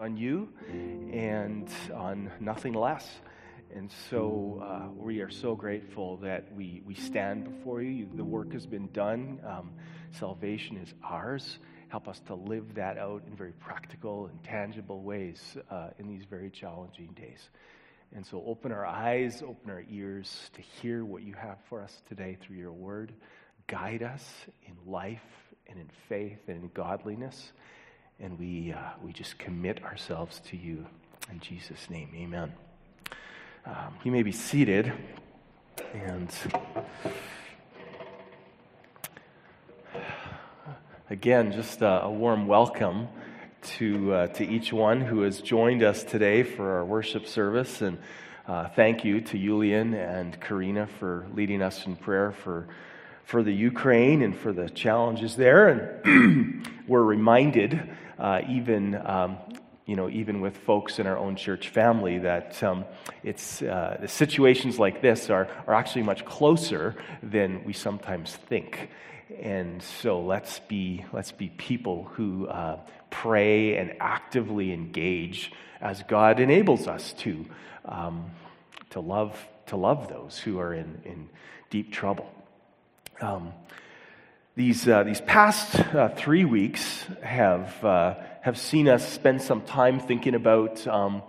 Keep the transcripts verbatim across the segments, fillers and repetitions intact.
on you and on nothing less. And so uh, we are so grateful that we, we stand before you. The work has been done. Um, salvation is ours. Help us to live that out in very practical and tangible ways uh, in these very challenging days. And so open our eyes, open our ears to hear what you have for us today through your word. Guide us in life and in faith and in godliness. And we uh, we just commit ourselves to you. In Jesus' name, amen. Um, you may be seated. And again, just a, a warm welcome to uh, to each one who has joined us today for our worship service. And uh, thank you to Julian and Karina for leading us in prayer for for the Ukraine and for the challenges there. And we're reminded, uh, even um, you know, even with folks in our own church family, that um, it's uh, the situations like this are are actually much closer than we sometimes think. And so let's be let's be people who uh, pray and actively engage as God enables us to um, to love to love those who are in in deep trouble. Um, these uh, these past uh, three weeks have uh, have seen us spend some time thinking about um,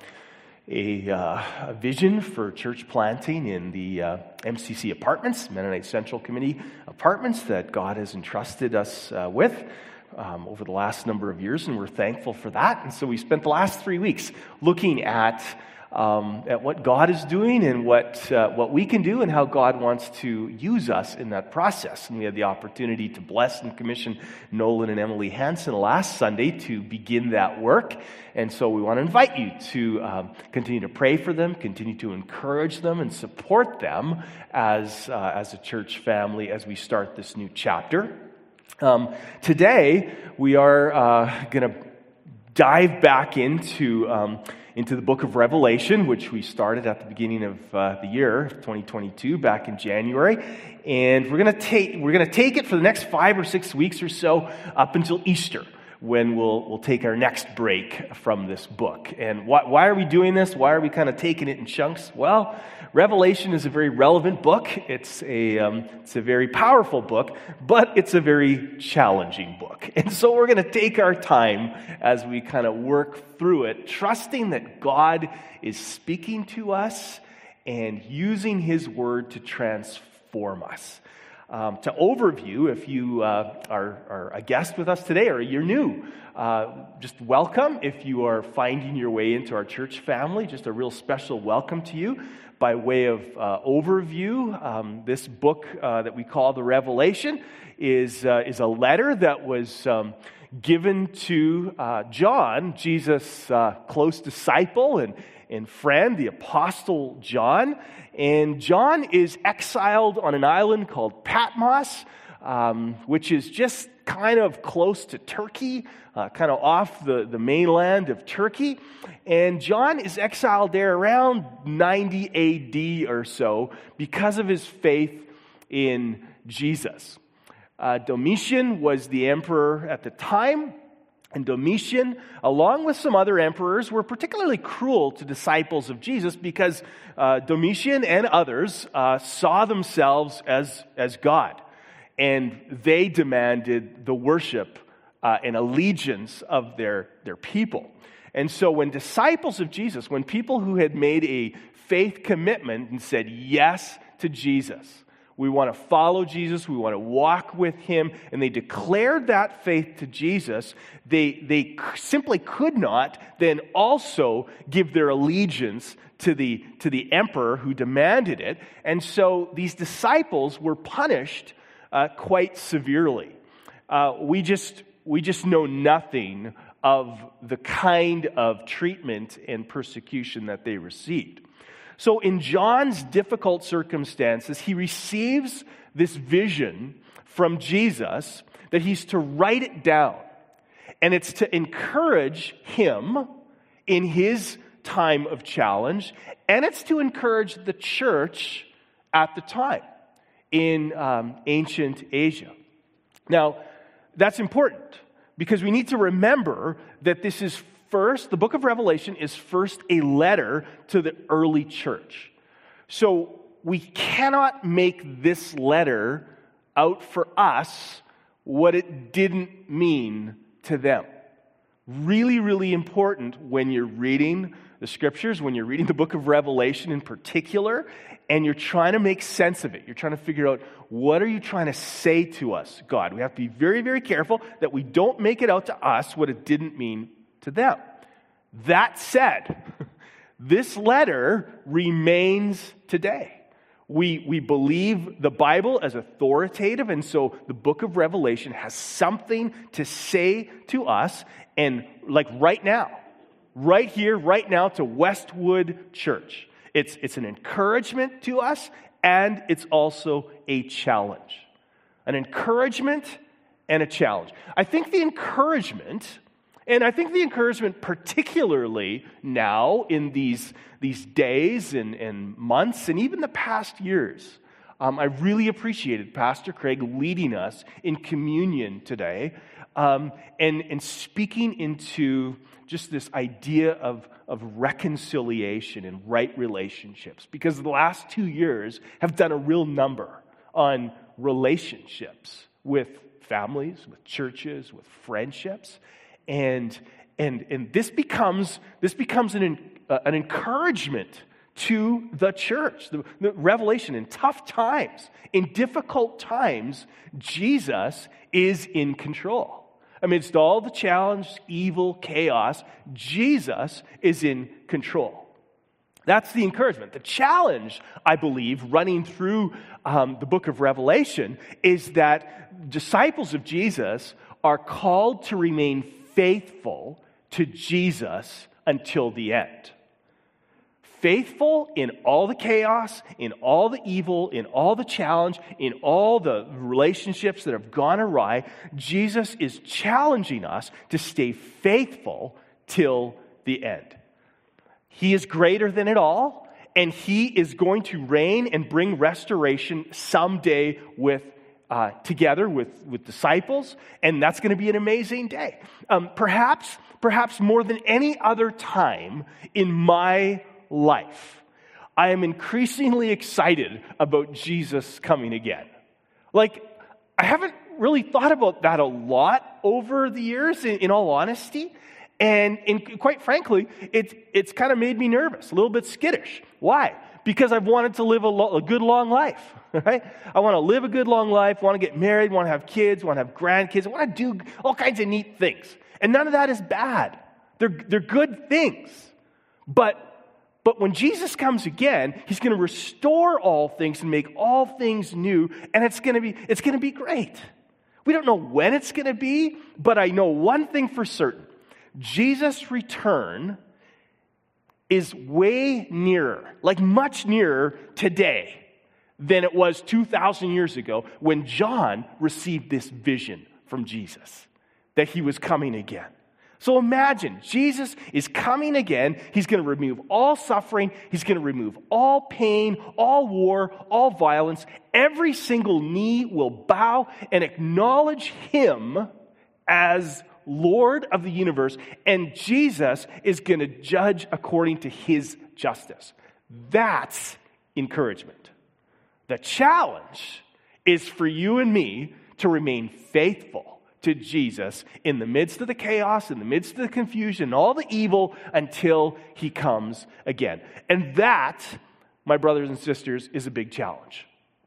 a, uh, a vision for church planting in the uh, M C C apartments, Mennonite Central Committee apartments, that God has entrusted us uh, with um, over the last number of years, and we're thankful for that. And so we spent the last three weeks looking at Um, at what God is doing and what uh, what we can do and how God wants to use us in that process. And we had the opportunity to bless and commission Nolan and Emily Hansen last Sunday to begin that work. And so we want to invite you to um, continue to pray for them, continue to encourage them and support them as, uh, as a church family as we start this new chapter. Um, today, we are uh, going to dive back into um, into the book of Revelation, which we started at the beginning of uh, the year, twenty twenty-two, back in January. And we're going to take we're going to take it for the next five or six weeks or so up until Easter, when we'll we'll take our next break from this book. And why, why are we doing this? Why are we kind of taking it in chunks? Well, Revelation is a very relevant book. It's a um, it's a very powerful book, but it's a very challenging book. And so we're going to take our time as we kind of work through it, trusting that God is speaking to us and using His Word to transform us. Um, to overview, if you uh, are, are a guest with us today or you're new, uh, just welcome. If you are finding your way into our church family, just a real special welcome to you. By way of uh, overview, um, this book uh, that we call the Revelation is uh, is a letter that was um, given to uh, John, Jesus' uh, close disciple and, and friend, the Apostle John. And John is exiled on an island called Patmos, um, which is just kind of close to Turkey, uh, kind of off the, the mainland of Turkey. And John is exiled there around ninety A D or so because of his faith in Jesus. Uh, Domitian was the emperor at the time, and Domitian, along with some other emperors, were particularly cruel to disciples of Jesus because uh, Domitian and others uh, saw themselves as, as God. And they demanded the worship uh, and allegiance of their, their people. And so when disciples of Jesus, when people who had made a faith commitment and said yes to Jesus, we want to follow Jesus, we want to walk with Him, and they declared that faith to Jesus, they, they simply could not then also give their allegiance to the, to the emperor who demanded it. And so these disciples were punished Uh, quite severely. Uh, we just we just know nothing of the kind of treatment and persecution that they received. So in John's difficult circumstances, he receives this vision from Jesus that he's to write it down. And it's to encourage him in his time of challenge, and it's to encourage the church at the time in um, ancient Asia. Now, that's important because we need to remember that this is first, the book of Revelation is first a letter to the early church. So we cannot make this letter out for us what it didn't mean to them. Really, really important when you're reading the scriptures, when you're reading the book of Revelation in particular, and you're trying to make sense of it. You're trying to figure out, what are you trying to say to us, God? We have to be very, very careful that we don't make it out to us what it didn't mean to them. That said, this letter remains today. We, we believe the Bible as authoritative, and so the book of Revelation has something to say to us, and like right now, right here, right now, to Westwood Church. It's, it's an encouragement to us, and it's also a challenge. An encouragement and a challenge. I think the encouragement, and I think the encouragement particularly now in these, these days and, and months and even the past years, um, I really appreciated Pastor Craig leading us in communion today um, and, and speaking into just this idea of, of reconciliation and right relationships. Because the last two years have done a real number on relationships with families, with churches, with friendships. And and and this becomes this becomes an uh, an encouragement to the church. The, the Revelation, in tough times, in difficult times, Jesus is in control. Amidst all the challenge, evil, chaos, Jesus is in control. That's the encouragement. The challenge, I believe, running through um, the book of Revelation is that disciples of Jesus are called to remain faithful to Jesus until the end. Faithful in all the chaos, in all the evil, in all the challenge, in all the relationships that have gone awry. Jesus is challenging us to stay faithful till the end. He is greater than it all, and he is going to reign and bring restoration someday with Uh, together with, with disciples, and that's going to be an amazing day. Um, perhaps, perhaps more than any other time in my life, I am increasingly excited about Jesus coming again. Like, I haven't really thought about that a lot over the years, in, in all honesty, and, and quite frankly, it's it's kind of made me nervous, a little bit skittish. Why? Because I've wanted to live a, lo- a good, long life, right? I want to live a good, long life, want to get married, want to have kids, want to have grandkids, I want to do all kinds of neat things. And none of that is bad. They're, they're good things. But, but when Jesus comes again, he's going to restore all things and make all things new, and it's going to be, it's going to be great. We don't know when it's going to be, but I know one thing for certain. Jesus' return is way nearer, like much nearer today than it was two thousand years ago when John received this vision from Jesus, that he was coming again. So imagine, Jesus is coming again. He's going to remove all suffering. He's going to remove all pain, all war, all violence. Every single knee will bow and acknowledge him as Lord of the universe, and Jesus is going to judge according to his justice. That's encouragement. The challenge is for you and me to remain faithful to Jesus in the midst of the chaos, in the midst of the confusion, all the evil, until he comes again. And that, my brothers and sisters, is a big challenge.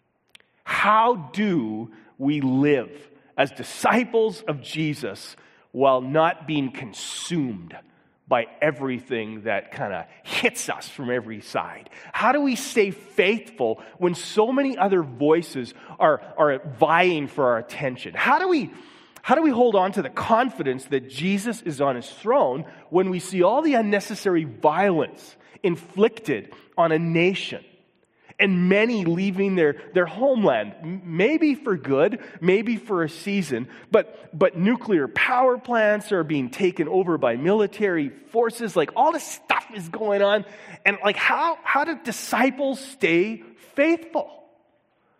How do we live as disciples of Jesus while not being consumed by everything that kind of hits us from every side? How do we stay faithful when so many other voices are, are vying for our attention? How do we, how do we hold on to the confidence that Jesus is on his throne when we see all the unnecessary violence inflicted on a nation? And many leaving their, their homeland, maybe for good, maybe for a season, but, but nuclear power plants are being taken over by military forces. Like, all this stuff is going on. And like, how, how do disciples stay faithful?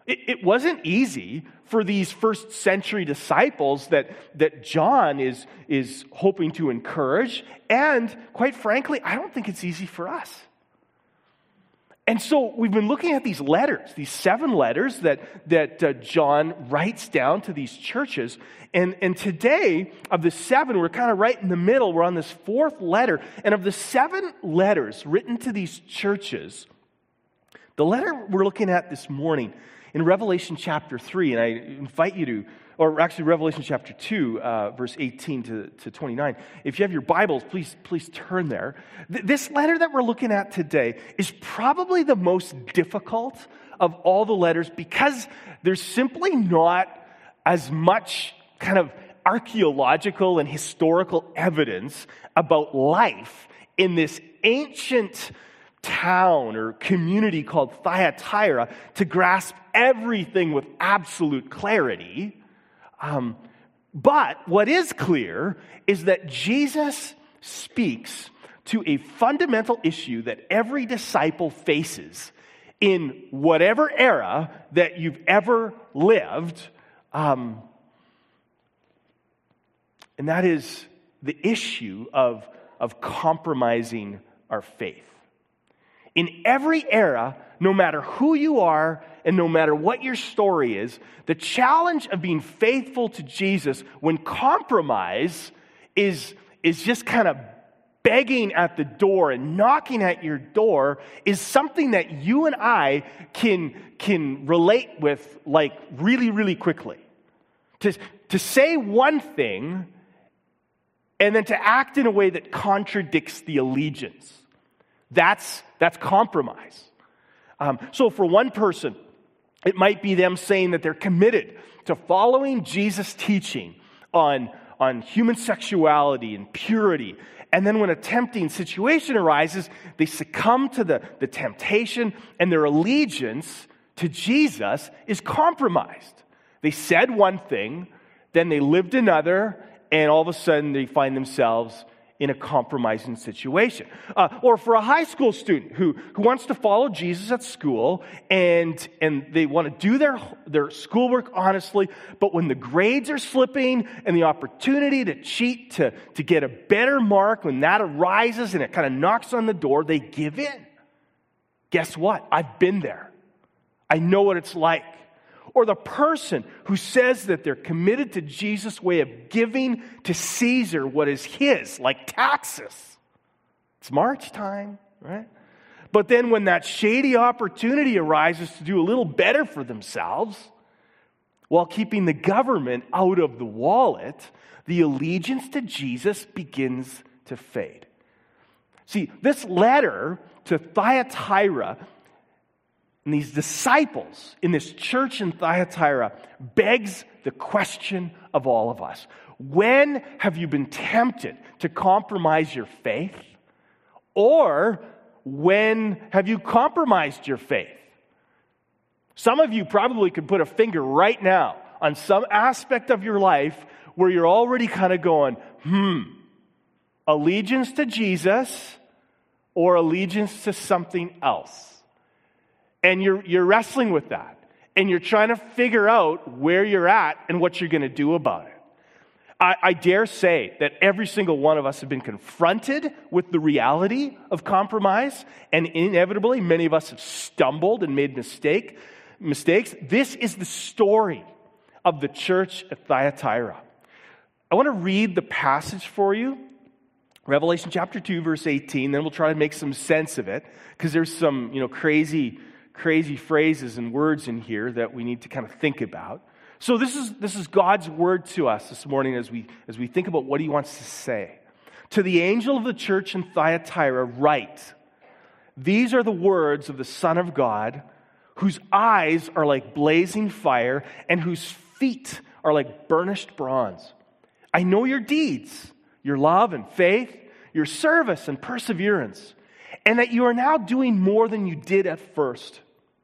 It, it wasn't easy for these first century disciples that, that John is, is hoping to encourage. And quite frankly, I don't think it's easy for us. And so we've been looking at these letters, these seven letters that, that uh, John writes down to these churches. And, and today, of the seven, we're kind of right in the middle. We're on this fourth letter. And of the seven letters written to these churches, the letter we're looking at this morning in Revelation chapter three, and I invite you to, or actually Revelation chapter two, uh, verse eighteen to, to twenty-nine. If you have your Bibles, please, please turn there. Th- this letter that we're looking at today is probably the most difficult of all the letters because there's simply not as much kind of archaeological and historical evidence about life in this ancient town or community called Thyatira to grasp everything with absolute clarity. Um, but what is clear is that Jesus speaks to a fundamental issue that every disciple faces in whatever era that you've ever lived, um, and that is the issue of, of compromising our faith. In every era, no matter who you are and no matter what your story is, the challenge of being faithful to Jesus when compromise is, is just kind of begging at the door and knocking at your door is something that you and I can, can relate with like really, really quickly. To, to say one thing and then to act in a way that contradicts the allegiance. That's, that's compromise. Um, so for one person, it might be them saying that they're committed to following Jesus' teaching on, on human sexuality and purity. And then when a tempting situation arises, they succumb to the, the temptation and their allegiance to Jesus is compromised. They said one thing, then they lived another, and all of a sudden they find themselves in a compromising situation. Uh, or for a high school student who, who wants to follow Jesus at school and, and they want to do their, their schoolwork honestly, but when the grades are slipping and the opportunity to cheat to, to get a better mark, when that arises and it kind of knocks on the door, they give in. Guess what? I've been there. I know what it's like. Or the person who says that they're committed to Jesus' way of giving to Caesar what is his, like taxes. It's March time, right? But then when that shady opportunity arises to do a little better for themselves, while keeping the government out of the wallet, the allegiance to Jesus begins to fade. See, this letter to Thyatira and these disciples in this church in Thyatira begs the question of all of us. When have you been tempted to compromise your faith? Or when have you compromised your faith? Some of you probably could put a finger right now on some aspect of your life where you're already kind of going, hmm, allegiance to Jesus or allegiance to something else. And you're you're wrestling with that. And you're trying to figure out where you're at and what you're going to do about it. I, I dare say that every single one of us have been confronted with the reality of compromise. And inevitably, many of us have stumbled and made mistake, mistakes. This is the story of the church at Thyatira. I want to read the passage for you. Revelation chapter two, verse eighteen. Then we'll try to make some sense of it. Because there's some, you know, crazy... crazy phrases and words in here that we need to kind of think about. So this is this is God's word to us this morning as we as we think about what he wants to say. To the angel of the church in Thyatira write, these are the words of the Son of God, whose eyes are like blazing fire and whose feet are like burnished bronze. I know your deeds, your love and faith, your service and perseverance, and that you are now doing more than you did at first.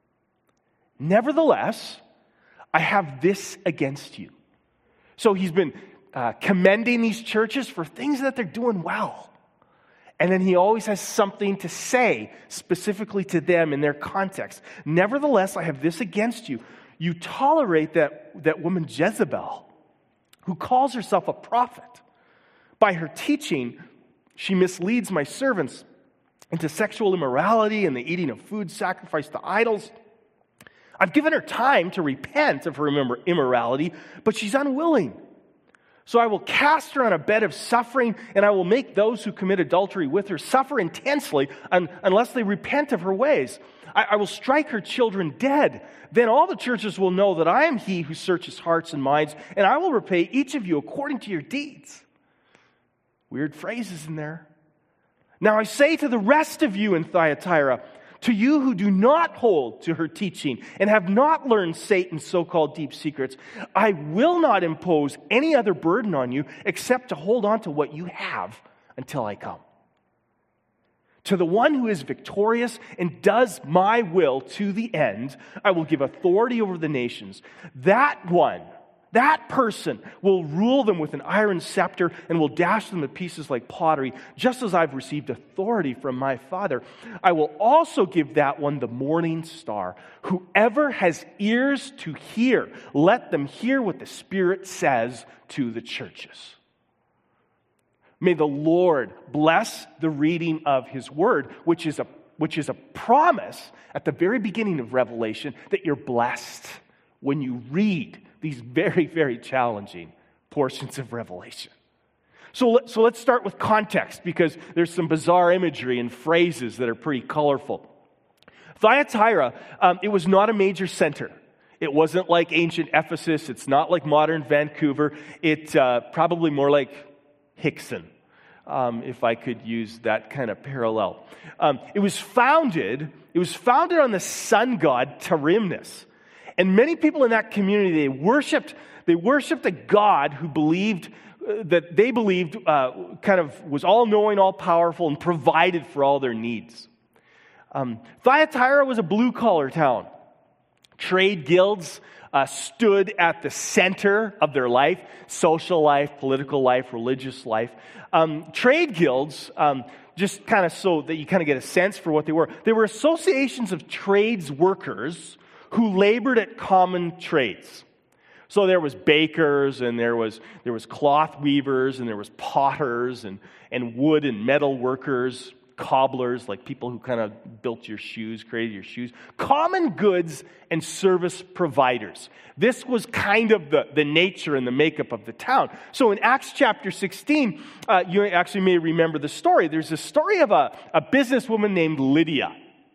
Nevertheless, I have this against you. So he's been uh, commending these churches for things that they're doing well. And then he always has something to say specifically to them in their context. Nevertheless, I have this against you. You tolerate that, that woman Jezebel, who calls herself a prophet. By her teaching, she misleads my servants into sexual immorality and the eating of food sacrificed to idols. I've given her time to repent of her immorality, but she's unwilling. So I will cast her on a bed of suffering, and I will make those who commit adultery with her suffer intensely un- unless they repent of her ways. I-, I will strike her children dead. Then all the churches will know that I am he who searches hearts and minds, and I will repay each of you according to your deeds. Weird phrases in there. Now I say to the rest of you in Thyatira, to you who do not hold to her teaching and have not learned Satan's so-called deep secrets, I will not impose any other burden on you except to hold on to what you have until I come. To the one who is victorious and does my will to the end, I will give authority over the nations. That one, that person will rule them with an iron scepter and will dash them to pieces like pottery, just as I've received authority from my Father. I will also give that one the morning star. Whoever has ears to hear, let them hear what the Spirit says to the churches. May the Lord bless the reading of His Word, which is a, which is a promise at the very beginning of Revelation that you're blessed when you read these very, very challenging portions of Revelation. So, let, so let's start with context, because there's some bizarre imagery and phrases that are pretty colorful. Thyatira, um, it was not a major center. It wasn't like ancient Ephesus. It's not like modern Vancouver. It's uh, probably more like Hickson, um, if I could use that kind of parallel. Um, it was founded. It was founded on the sun god Tarimnis. And many people in that community, they worshipped, they worshipped a God who believed, uh, that they believed uh, kind of was all-knowing, all-powerful, and provided for all their needs. Um, Thyatira was a blue-collar town. Trade guilds uh, stood at the center of their life, social life, political life, religious life. Um, trade guilds, um, just kind of so that you kind of get a sense for what they were, they were associations of trades workers who labored at common trades. So there was bakers, and there was there was cloth weavers, and there was potters, and, and wood and metal workers, cobblers, like people who kind of built your shoes, created your shoes. Common goods and service providers. This was kind of the, the nature and the makeup of the town. So in Acts chapter sixteen, uh, you actually may remember the story. There's a story of a, a businesswoman named Lydia.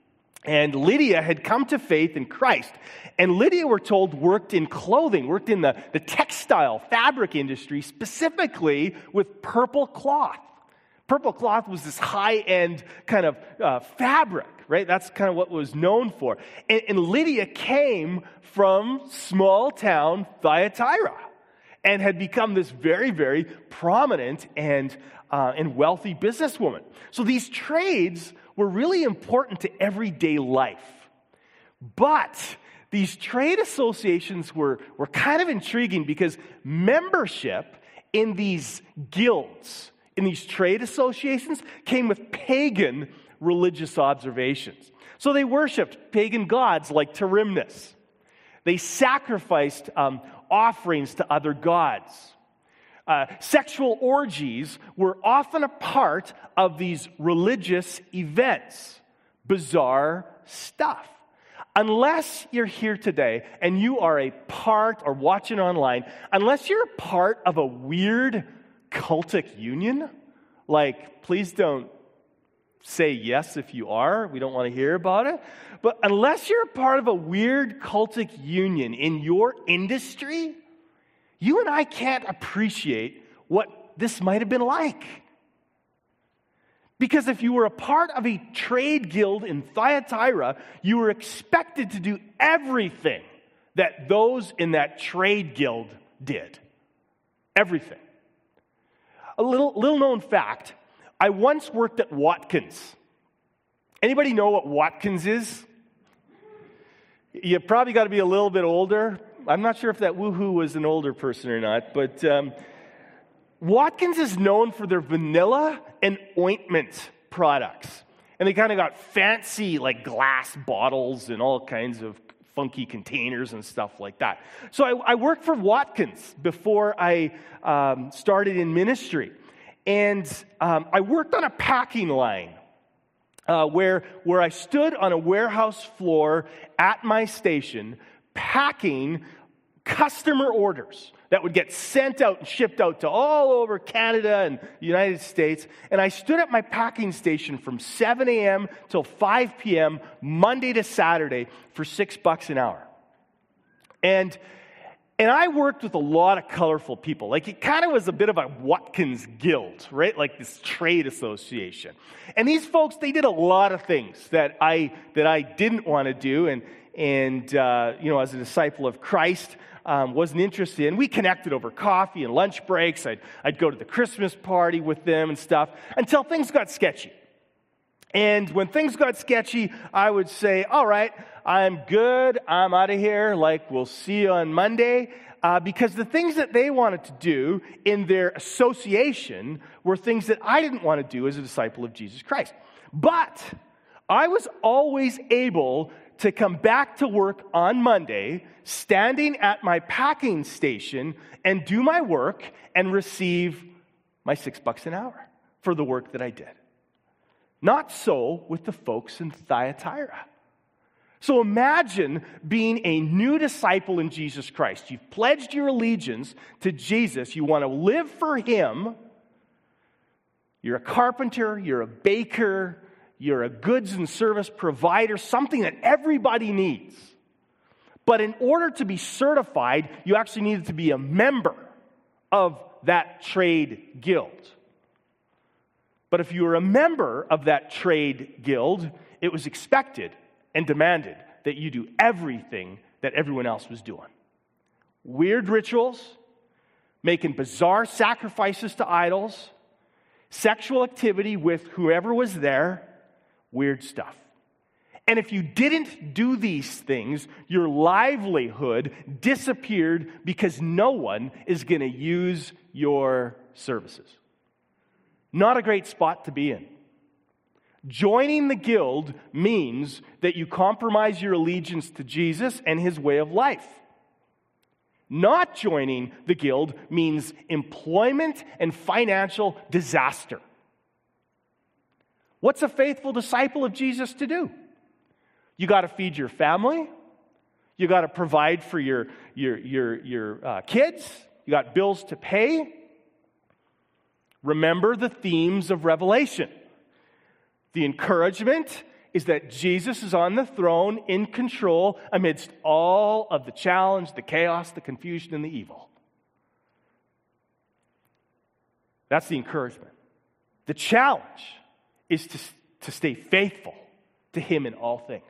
And Lydia had come to faith in Christ. And Lydia, we're told, worked in clothing, worked in the, the textile fabric industry, specifically with purple cloth. Purple cloth was this high-end kind of uh, fabric, right? That's kind of what it was known for. And, and Lydia came from small-town Thyatira and had become this very, very prominent and, uh, and wealthy businesswoman. So these trades were really important to everyday life. But these trade associations were, were kind of intriguing because membership in these guilds, in these trade associations, came with pagan religious observations. So they worshipped pagan gods like Tarimnis. They sacrificed um, offerings to other gods. Uh, sexual orgies were often a part of these religious events. Bizarre stuff. Unless you're here today and you are a part, or watching online, unless you're a part of a weird cultic union, like, please don't say yes if you are. We don't want to hear about it. But unless you're a part of a weird cultic union in your industry, you and I can't appreciate what this might have been like. Because if you were a part of a trade guild in Thyatira, you were expected to do everything that those in that trade guild did. Everything. A little, little known fact, I once worked at Watkins. Anybody know what Watkins is? You probably got to be a little bit older. I'm not sure if that woohoo was an older person or not, but um, Watkins is known for their vanilla and ointment products. And they kind of got fancy, like, glass bottles and all kinds of funky containers and stuff like that. So I, I worked for Watkins before I um, started in ministry. And um, I worked on a packing line uh, where, where I stood on a warehouse floor at my station packing customer orders that would get sent out and shipped out to all over Canada and the United States. And I stood at my packing station from seven a.m. till five p.m. Monday to Saturday for six bucks an hour. And And I worked with a lot of colorful people. Like, it kind of was a bit of a Watkins Guild, right? Like this trade association. And these folks, they did a lot of things that I that I didn't want to do. And, and uh, you know, as a disciple of Christ, um, wasn't interested in. We connected over coffee and lunch breaks. I'd, I'd go to the Christmas party with them and stuff until things got sketchy. And when things got sketchy, I would say, all right, I'm good, I'm out of here, like, we'll see you on Monday. Uh, because the things that they wanted to do in their association were things that I didn't want to do as a disciple of Jesus Christ. But I was always able to come back to work on Monday, standing at my packing station, and do my work and receive my six bucks an hour for the work that I did. Not so with the folks in Thyatira. So imagine being a new disciple in Jesus Christ. You've pledged your allegiance to Jesus. You want to live for Him. You're a carpenter, you're a baker, you're a goods and service provider, something that everybody needs. But in order to be certified, you actually needed to be a member of that trade guild. But if you were a member of that trade guild, it was expected and demanded that you do everything that everyone else was doing. Weird rituals, making bizarre sacrifices to idols, sexual activity with whoever was there, weird stuff. And if you didn't do these things, your livelihood disappeared because no one is going to use your services. Not a great spot to be in. Joining the guild means that you compromise your allegiance to Jesus and His way of life. Not joining the guild means employment and financial disaster. What's a faithful disciple of Jesus to do? You got to feed your family. You got to provide for your, your, your, your uh, kids. You got bills to pay. Remember the themes of Revelation. The encouragement is that Jesus is on the throne, in control, amidst all of the challenge, the chaos, the confusion, and the evil. That's the encouragement. The challenge is to, to stay faithful to Him in all things.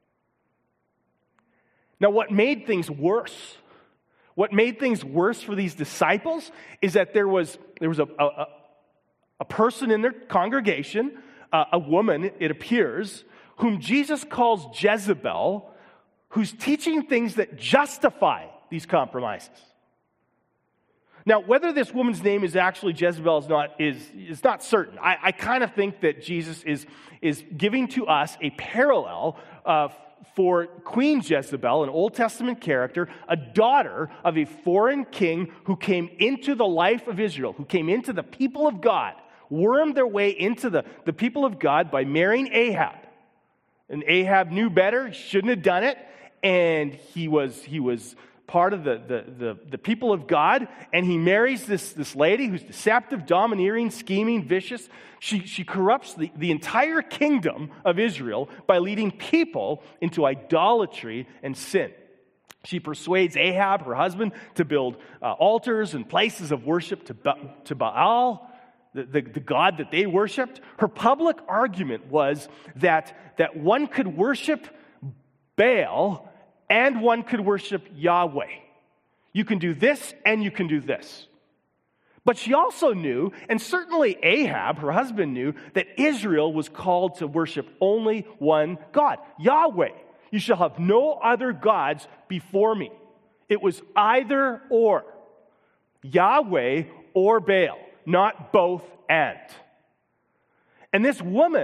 Now, what made things worse, what made things worse for these disciples is that there was, there was a, a, a person in their congregation, uh, a woman, it appears, whom Jesus calls Jezebel, who's teaching things that justify these compromises. Now, whether this woman's name is actually Jezebel is not, is, is not certain. I, I kind of think that Jesus is, is giving to us a parallel uh, for Queen Jezebel, an Old Testament character, a daughter of a foreign king who came into the life of Israel, who came into the people of God, wormed their way into the, the people of God by marrying Ahab. And Ahab knew better, shouldn't have done it, and he was he was part of the, the, the, the people of God, and he marries this, this lady who's deceptive, domineering, scheming, vicious. She, she corrupts the, the entire kingdom of Israel by leading people into idolatry and sin. She persuades Ahab, her husband, to build uh, altars and places of worship to, ba- to Baal, the, the, the god that they worshipped. Her public argument was that, that one could worship Baal and one could worship Yahweh. You can do this and you can do this. But she also knew, and certainly Ahab, her husband, knew, that Israel was called to worship only one God, Yahweh. You shall have no other gods before me. It was either or, Yahweh or Baal, not both and. And this woman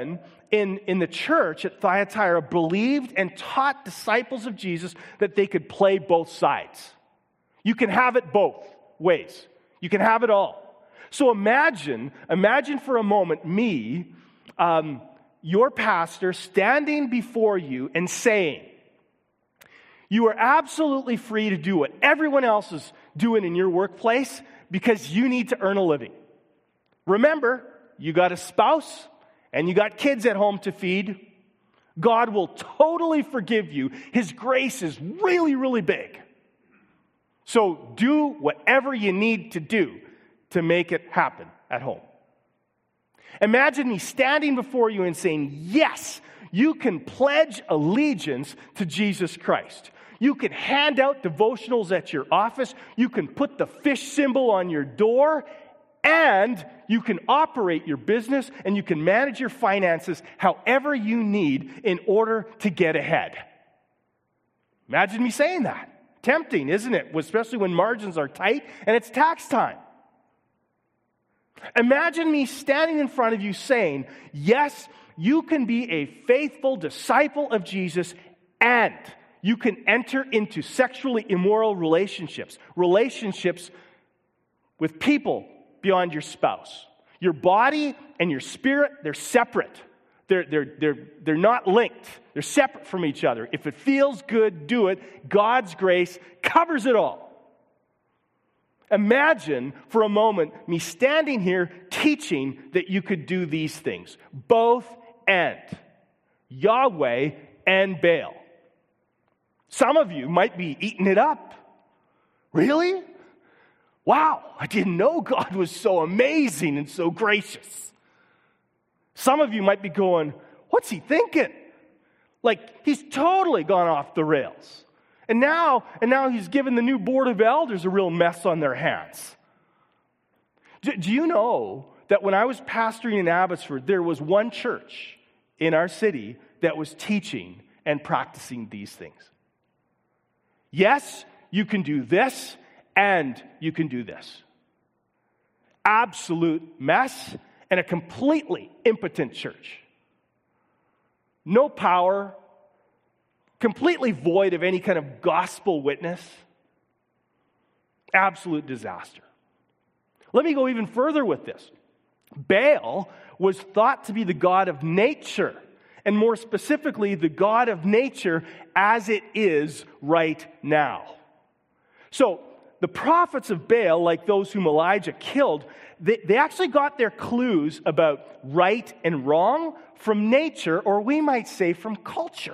in, in the church at Thyatira believed and taught disciples of Jesus that they could play both sides. You can have it both ways. You can have it all. So imagine, imagine for a moment me, um, your pastor, standing before you and saying, you are absolutely free to do what everyone else is doing in your workplace because you need to earn a living. Remember, you got a spouse and you got kids at home to feed. God will totally forgive you. His grace is really, really big. So do whatever you need to do to make it happen at home. Imagine me standing before you and saying, yes, you can pledge allegiance to Jesus Christ. You can hand out devotionals at your office. You can put the fish symbol on your door. And you can operate your business and you can manage your finances however you need in order to get ahead. Imagine me saying that. Tempting, isn't it? Especially when margins are tight and it's tax time. Imagine me standing in front of you saying, yes, you can be a faithful disciple of Jesus and you can enter into sexually immoral relationships, relationships with people beyond your spouse. Your body and your spirit, they're separate. They're, they're, they're, they're not linked. They're separate from each other. If it feels good, do it. God's grace covers it all. Imagine for a moment me standing here teaching that you could do these things. Both and. Yahweh and Baal. Some of you might be eating it up. Really? Wow, I didn't know God was so amazing and so gracious. Some of you might be going, what's he thinking? Like, he's totally gone off the rails. And now, and now he's given the new board of elders a real mess on their hands. Do, do you know that when I was pastoring in Abbotsford, there was one church in our city that was teaching and practicing these things? Yes, you can do this, and you can do this. Absolute mess and a completely impotent church. No power, completely void of any kind of gospel witness. Absolute disaster. Let me go even further with this. Baal was thought to be the god of nature, and more specifically, the god of nature as it is right now. So, the prophets of Baal, like those whom Elijah killed, they, they actually got their clues about right and wrong from nature, or we might say from culture.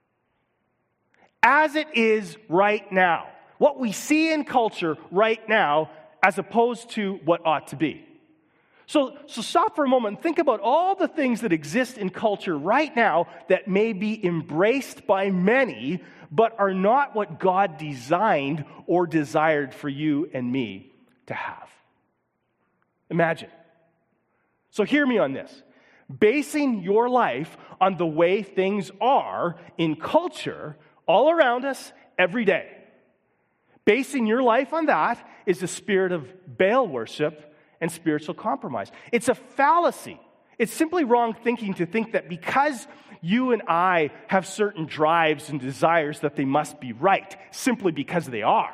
As it is right now. What we see in culture right now as opposed to what ought to be. So, so stop for a moment and think about all the things that exist in culture right now that may be embraced by many, but are not what God designed or desired for you and me to have. Imagine. So hear me on this. Basing your life on the way things are in culture all around us every day. Basing your life on that is the spirit of Baal worship and spiritual compromise. It's a fallacy. It's simply wrong thinking to think that because you and I have certain drives and desires that they must be right, simply because they are.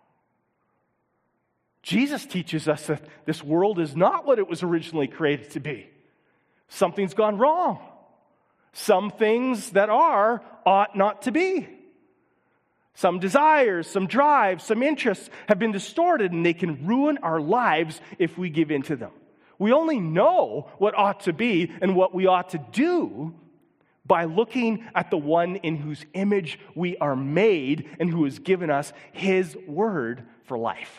Jesus teaches us that this world is not what it was originally created to be. Something's gone wrong. Some things that are ought not to be. Some desires, some drives, some interests have been distorted, and they can ruin our lives if we give in to them. We only know what ought to be and what we ought to do by looking at the one in whose image we are made and who has given us his word for life.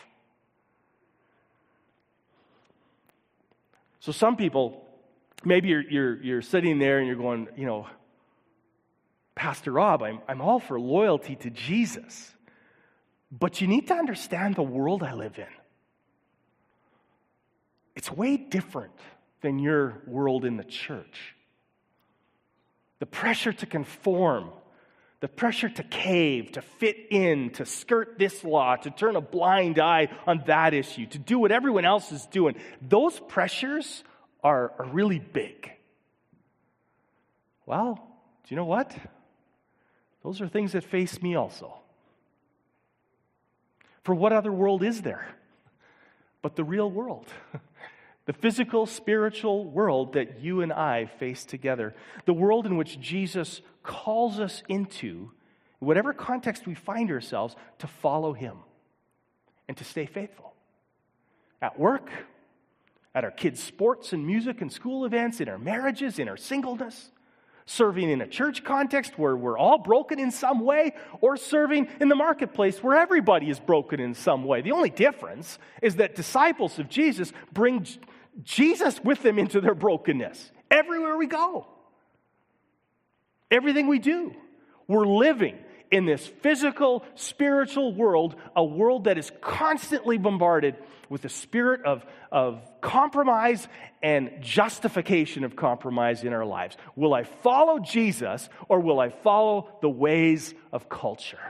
So some people, maybe you're, you're, you're sitting there and you're going, you know, Pastor Rob, I'm, I'm all for loyalty to Jesus, but you need to understand the world I live in. It's way different than your world in the church. The pressure to conform, the pressure to cave, to fit in, to skirt this law, to turn a blind eye on that issue, to do what everyone else is doing, those pressures are, are really big. Well, do you know what? Those are things that face me also. For what other world is there but the real world? The physical, spiritual world that you and I face together. The world in which Jesus calls us into, whatever context we find ourselves, to follow him and to stay faithful. At work, at our kids' sports and music and school events, in our marriages, in our singleness, serving in a church context where we're all broken in some way, or serving in the marketplace where everybody is broken in some way. The only difference is that disciples of Jesus bring Jesus with them into their brokenness everywhere we go. Everything we do. We're living in this physical, spiritual world, a world that is constantly bombarded with the spirit of, of compromise and justification of compromise in our lives. Will I follow Jesus, or will I follow the ways of culture?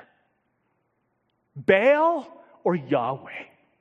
Baal or Yahweh?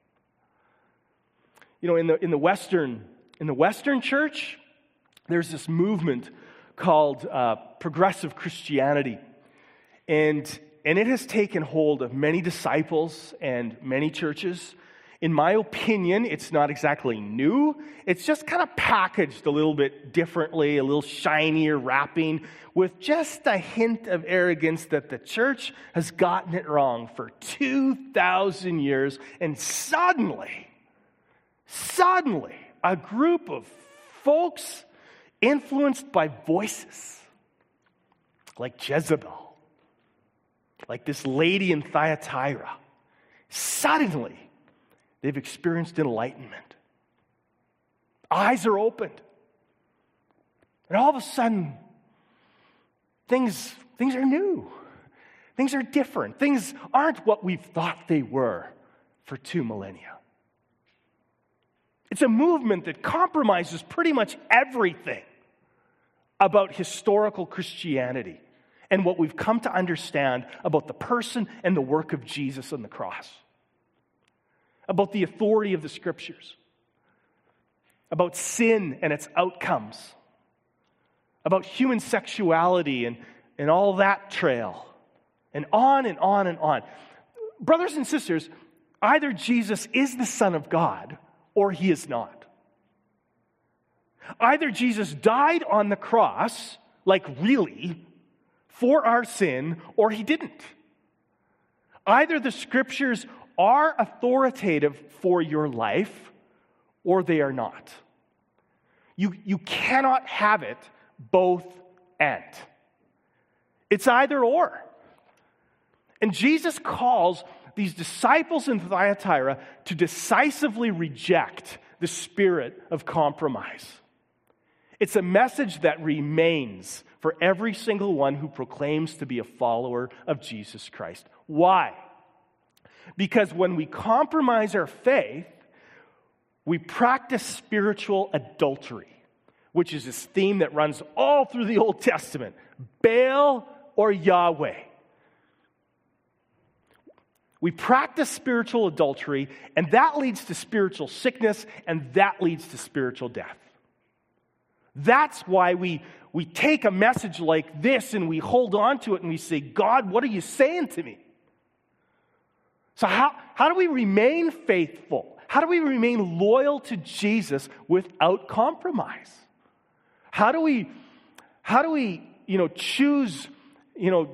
You know, in the in the Western in the Western church, there's this movement called uh, progressive Christianity. And, and it has taken hold of many disciples and many churches. In my opinion, it's not exactly new. It's just kind of packaged a little bit differently, a little shinier wrapping, with just a hint of arrogance that the church has gotten it wrong for two thousand years. And suddenly, suddenly, a group of folks influenced by voices like Jezebel, like this lady in Thyatira, suddenly they've experienced enlightenment. Eyes are opened. And all of a sudden, things, things are new. Things are different. Things aren't what we've thought they were for two millennia. It's a movement that compromises pretty much everything about historical Christianity and what we've come to understand about the person and the work of Jesus on the cross, about the authority of the Scriptures, about sin and its outcomes, about human sexuality and, and all that trail, and on and on and on. Brothers and sisters, either Jesus is the Son of God or he is not. Either Jesus died on the cross, like really, for our sin, or he didn't. Either the Scriptures are authoritative for your life, or they are not. You, you cannot have it both and. It's either or. And Jesus calls these disciples in Thyatira to decisively reject the spirit of compromise. It's a message that remains for every single one who proclaims to be a follower of Jesus Christ. Why? Because when we compromise our faith, we practice spiritual adultery, which is this theme that runs all through the Old Testament. Baal or Yahweh. We practice spiritual adultery, and that leads to spiritual sickness, and that leads to spiritual death. That's why we, we take a message like this and we hold on to it and we say, God, what are you saying to me? So how, how do we remain faithful? How do we remain loyal to Jesus without compromise? How do we, how do we, you know, choose, you know,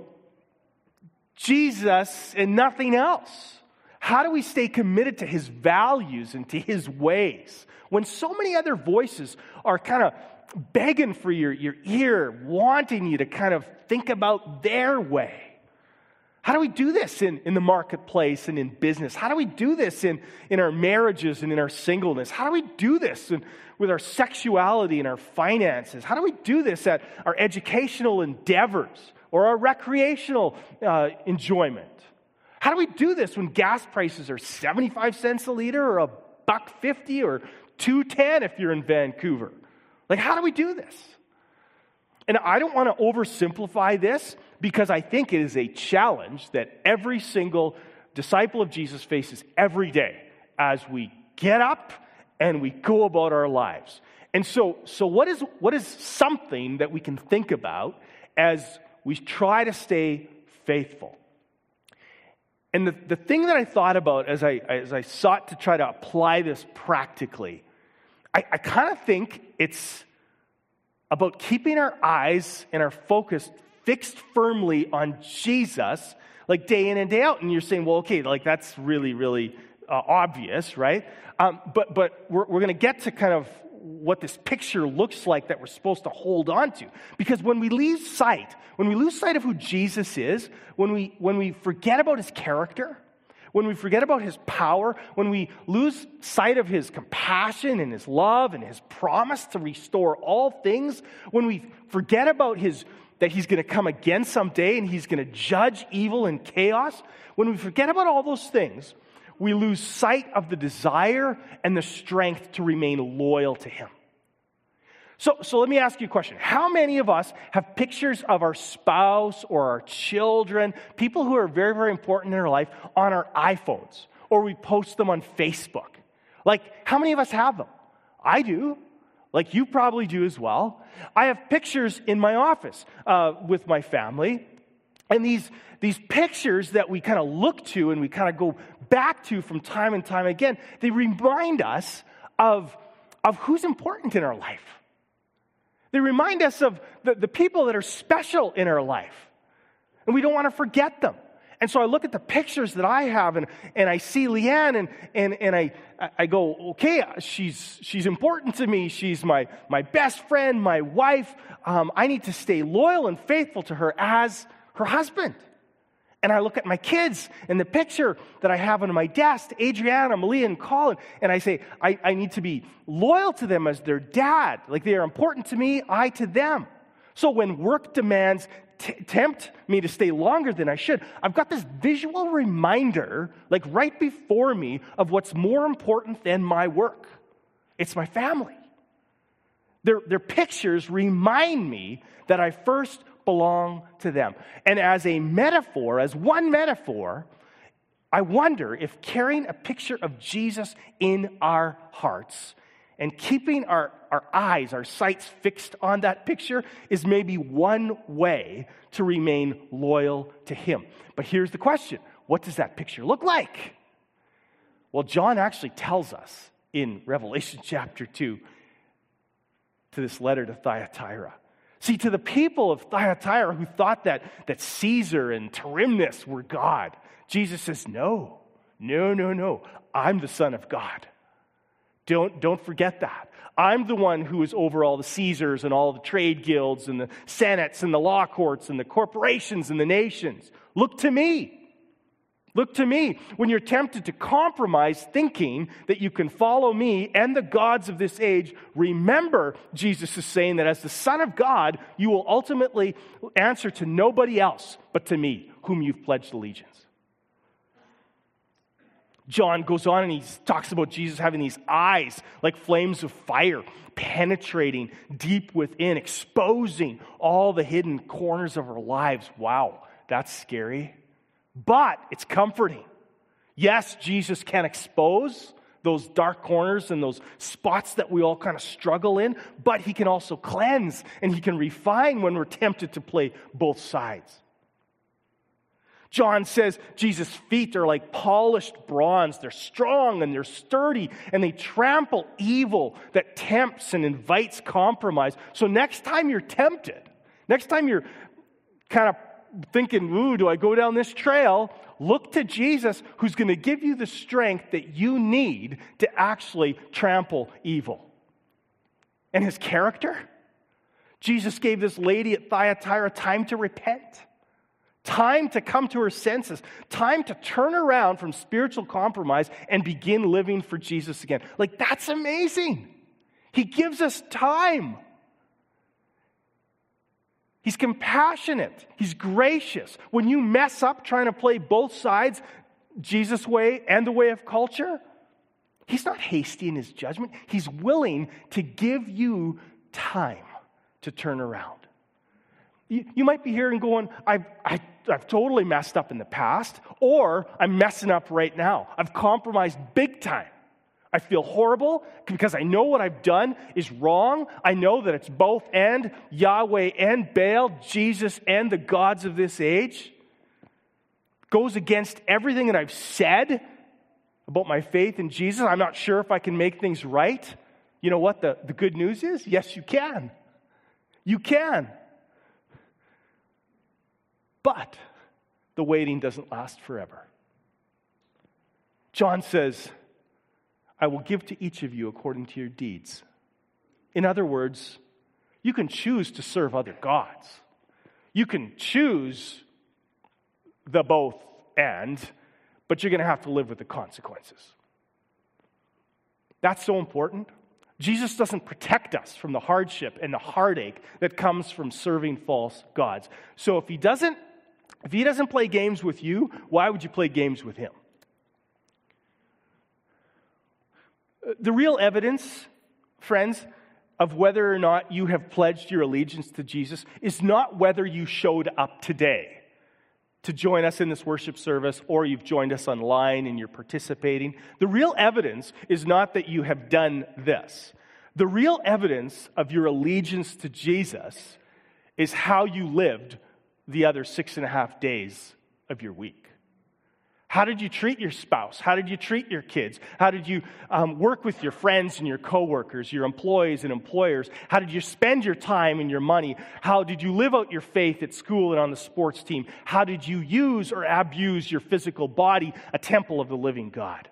Jesus and nothing else? How do we stay committed to his values and to his ways when so many other voices are kind of begging for your, your ear, wanting you to kind of think about their way? How do we do this in, in the marketplace and in business? How do we do this in, in our marriages and in our singleness? How do we do this in, with our sexuality and our finances? How do we do this at our educational endeavors or our recreational uh, enjoyment? How do we do this when gas prices are seventy-five cents a liter or a buck fifty or two ten if you're in Vancouver? Like, how do we do this? And I don't want to oversimplify this because I think it is a challenge that every single disciple of Jesus faces every day as we get up and we go about our lives. And so, so what is what is something that we can think about as we try to stay faithful? And the, the thing that I thought about as I as I sought to try to apply this practically, I, I kind of think it's about keeping our eyes and our focus fixed firmly on Jesus, like day in and day out. And you're saying, well, okay, like that's really, really uh, obvious, right? Um, but but we're, we're going to get to kind of what this picture looks like that we're supposed to hold on to. Because when we lose sight, when we lose sight of who Jesus is, when we when we forget about his character, when we forget about his power, when we lose sight of his compassion and his love and his promise to restore all things, when we forget about his that he's going to come again someday and he's going to judge evil and chaos, when we forget about all those things, we lose sight of the desire and the strength to remain loyal to him. So, so let me ask you a question. How many of us have pictures of our spouse or our children, people who are very, very important in our life, on our iPhones, or we post them on Facebook? Like, how many of us have them? I do. Like, you probably do as well. I have pictures in my office uh, with my family. And these, these pictures that we kind of look to and we kind of go back to from time and time again, they remind us of, of who's important in our life. They remind us of the, the people that are special in our life. And we don't want to forget them. And so I look at the pictures that I have and, and I see Leanne and, and, and I, I go, okay, she's, she's important to me. She's my, my best friend, my wife. Um, I need to stay loyal and faithful to her as her husband. And I look at my kids and the picture that I have on my desk, Adriana, Malia, and Colin, and I say, I, I need to be loyal to them as their dad. Like, they are important to me, I to them. So when work demands t- tempt me to stay longer than I should, I've got this visual reminder, like right before me, of what's more important than my work. It's my family. Their, their pictures remind me that I first belong to them. And as a metaphor, as one metaphor, I wonder if carrying a picture of Jesus in our hearts and keeping our, our eyes, our sights fixed on that picture is maybe one way to remain loyal to him. But here's the question. What does that picture look like? Well, John actually tells us in Revelation chapter two to this letter to Thyatira. See, to the people of Thyatira who thought that, that Caesar and Tyrannus were God, Jesus says, no, no, no, no. I'm the Son of God. Don't, don't forget that. I'm the one who is over all the Caesars and all the trade guilds and the senates and the law courts and the corporations and the nations. Look to me. Look to me. When you're tempted to compromise thinking that you can follow me and the gods of this age, remember, Jesus is saying that as the Son of God, you will ultimately answer to nobody else but to me, whom you've pledged allegiance. John goes on and he talks about Jesus having these eyes like flames of fire, penetrating deep within, exposing all the hidden corners of our lives. Wow, that's scary. But it's comforting. Yes, Jesus can expose those dark corners and those spots that we all kind of struggle in, but he can also cleanse and he can refine when we're tempted to play both sides. John says Jesus' feet are like polished bronze. They're strong and they're sturdy and they trample evil that tempts and invites compromise. So next time you're tempted, next time you're kind of thinking, ooh, do I go down this trail? Look to Jesus, who's going to give you the strength that you need to actually trample evil. And his character? Jesus gave this lady at Thyatira time to repent, time to come to her senses, time to turn around from spiritual compromise and begin living for Jesus again. Like, that's amazing. He gives us time. He's compassionate. He's gracious. When you mess up trying to play both sides, Jesus' way and the way of culture, he's not hasty in his judgment. He's willing to give you time to turn around. You, you might be here and going, I've, I, I've totally messed up in the past, or I'm messing up right now. I've compromised big time. I feel horrible because I know what I've done is wrong. I know that it's both and Yahweh and Baal, Jesus and the gods of this age. Goes against everything that I've said about my faith in Jesus. I'm not sure if I can make things right. You know what the, the good news is? Yes, you can. You can. But the waiting doesn't last forever. John says, I will give to each of you according to your deeds. In other words, you can choose to serve other gods. You can choose the both and, but you're going to have to live with the consequences. That's so important. Jesus doesn't protect us from the hardship and the heartache that comes from serving false gods. So if he doesn't, if he doesn't play games with you, why would you play games with him? The real evidence, friends, of whether or not you have pledged your allegiance to Jesus is not whether you showed up today to join us in this worship service or you've joined us online and you're participating. The real evidence is not that you have done this. The real evidence of your allegiance to Jesus is how you lived the other six and a half days of your week. How did you treat your spouse? How did you treat your kids? How did you um, work with your friends and your coworkers, your employees and employers? How did you spend your time and your money? How did you live out your faith at school and on the sports team? How did you use or abuse your physical body, a temple of the living God?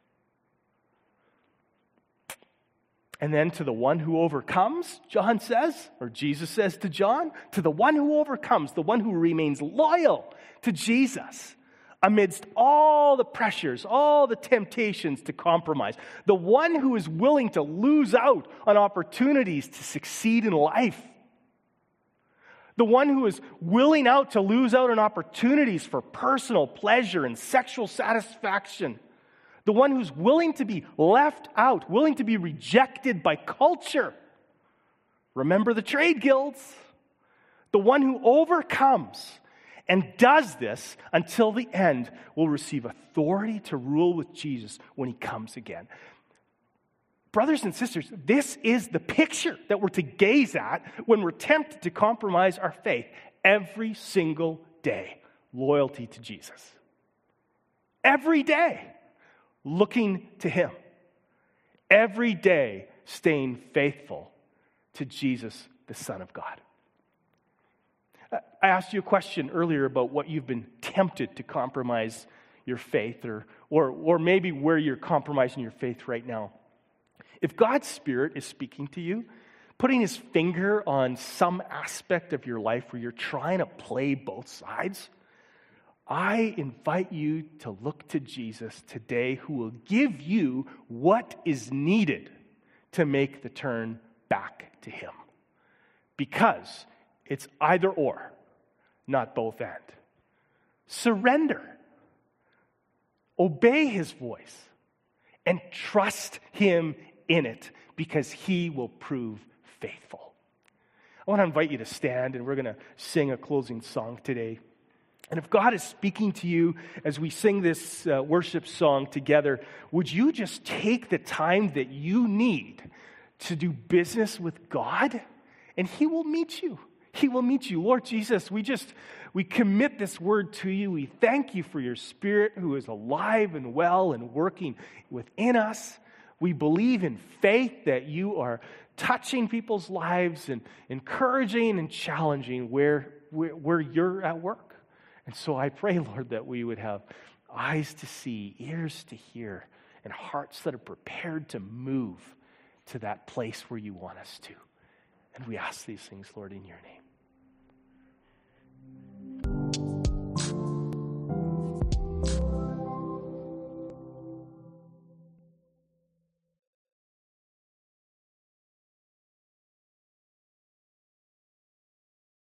And then to the one who overcomes, John says, or Jesus says to John, to the one who overcomes, the one who remains loyal to Jesus, amidst all the pressures, all the temptations to compromise, the one who is willing to lose out on opportunities to succeed in life, the one who is willing out to lose out on opportunities for personal pleasure and sexual satisfaction, the one who's willing to be left out, willing to be rejected by culture. Remember the trade guilds. The one who overcomes and does this until the end will receive authority to rule with Jesus when he comes again. Brothers and sisters, this is the picture that we're to gaze at when we're tempted to compromise our faith every single day. Loyalty to Jesus. Every day, looking to him. Every day, staying faithful to Jesus, the Son of God. I asked you a question earlier about what you've been tempted to compromise your faith, or, or, or maybe where you're compromising your faith right now. If God's Spirit is speaking to you, putting his finger on some aspect of your life where you're trying to play both sides, I invite you to look to Jesus today, who will give you what is needed to make the turn back to him. Because it's either or, not both and. Surrender. Obey his voice and trust him in it, because he will prove faithful. I want to invite you to stand, and we're going to sing a closing song today. And if God is speaking to you as we sing this uh, worship song together, would you just take the time that you need to do business with God? And he will meet you. He will meet you. Lord Jesus, we just, we commit this word to you. We thank you for your Spirit who is alive and well and working within us. We believe in faith that you are touching people's lives and encouraging and challenging where, where, where you're at work. And so I pray, Lord, that we would have eyes to see, ears to hear, and hearts that are prepared to move to that place where you want us to. And we ask these things, Lord, in your name.